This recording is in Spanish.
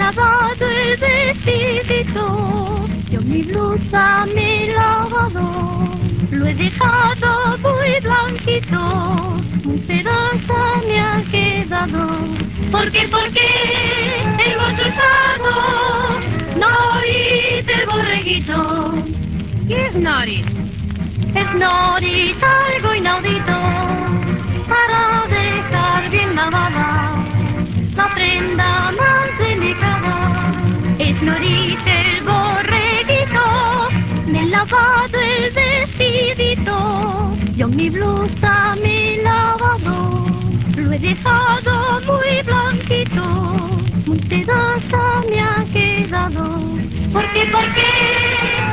lavado el vestidito, yo mi blusa me he lavado, lo he dejado muy blanquito, muy sedosa me ha quedado. ¿Por qué? Porque hemos usado nariz del borreguito. ¿Qué es nariz? Es nariz algo inaudito, para dejar bien lavada la prenda más delicada. Es nariz el borreguito, me he lavado el vestidito, yo mi blusa me he lavado, lo he dejado muy blanquito, muy sedosa me ha quedado. ¿Por qué? ¿Por qué?